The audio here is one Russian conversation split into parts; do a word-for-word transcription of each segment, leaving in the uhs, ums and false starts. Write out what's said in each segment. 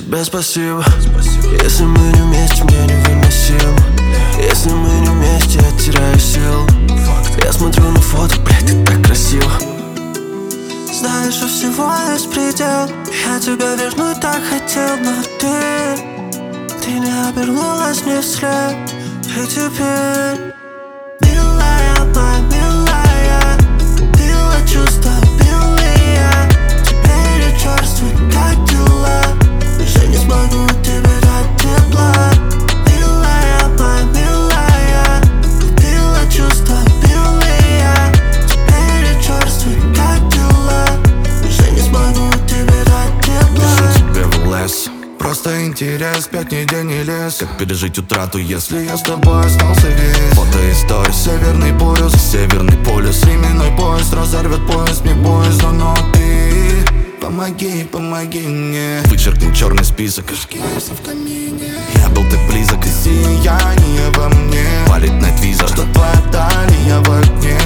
тебе спасибо. Если мы не вместе, мне невыносимо. Если мы не вместе, я теряю силу. Я смотрю на фото, блядь, ты так красиво. Знаешь, у всего есть предел. Я тебя вернуть так хотел, но ты Ты не обернулась мне вслед. И теперь, милая моя, милая, убила чувства белые. Теперь я черствый, как дела. Уже не смогу тебе дать тепла. Милая моя, милая, убила чувства белые. Теперь я черствый, как дела. Уже не смогу тебе дать тепла. Пишу тебе в лес. Просто интерес, пять недель не лез. Как пережить утрату, если я с тобой остался весь? Фото истории, Северный полюс, Северный полюс. Временной поезд разорвет поезд, мне боязно, но ты помоги, помоги мне. Вычеркни черный список, кишки в камине. Я был так близок, и сияние во мне. Палит найтвизор, что твоя талия в огне.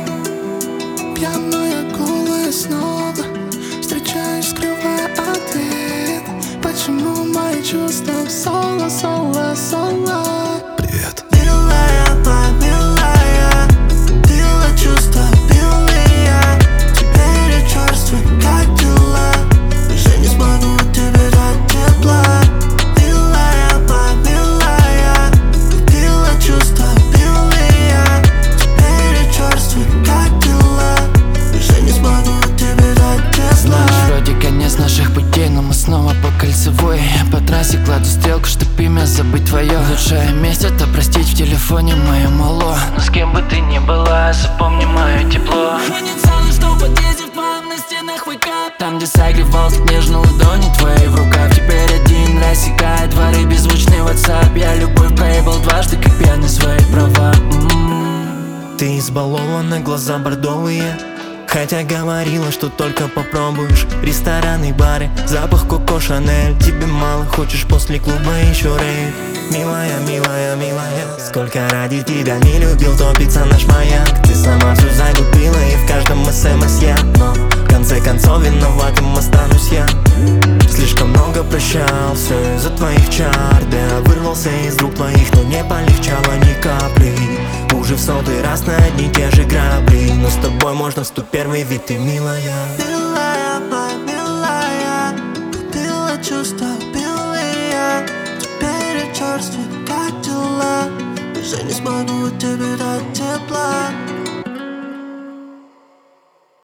Пьяная, голая снова встречаюсь, скрывая ответ. Почему мои чувства соло, соло, соло? Привет. Милая моя, милая, убила чувства белые. Теперь я черствый, как дела. Уже не смогу тебе дать тепла. Милая моя, милая, убила чувства белые. Теперь я черствый, как дела. Уже не смогу тебе дать тепла. Знаешь, вроде конец наших путей, но мы снова по кольцевой. По трассе кладу стрелку, чтоб имя забыть твое. Лучшее место это простить в телефоне мое мало. Но с кем бы ты ни была, запомни мое тепло. Я не целый, что в подъезде в твоем на стенах выкат. Там, где согревался нежно ладони твои в руках. Теперь один рассекает дворы беззвучный WhatsApp. Я любовь проебал дважды, как пьяный свои права. М-м-м. Ты избалована, глаза бордовые. Хотя говорила, что только попробуешь. Рестораны, бары, запах Коко Шанель. Тебе мало, хочешь после клуба еще рейв. Милая, милая, милая, сколько ради тебя не любил топиться наш маяк. Ты сама все загубила и в каждом смс я. Но в конце концов виноватым останусь я. Слишком много прощался из-за твоих чар. Да, вырвался из рук твоих, но не полегчало ни капли. Уже в сотый раз на одни и те же грабли. Но с тобой можно в сто первый, ведь ты милая. Милая моя, милая, убила чувства белые. Теперь я черствый, как дела. Уже не смогу тебе дать тепла.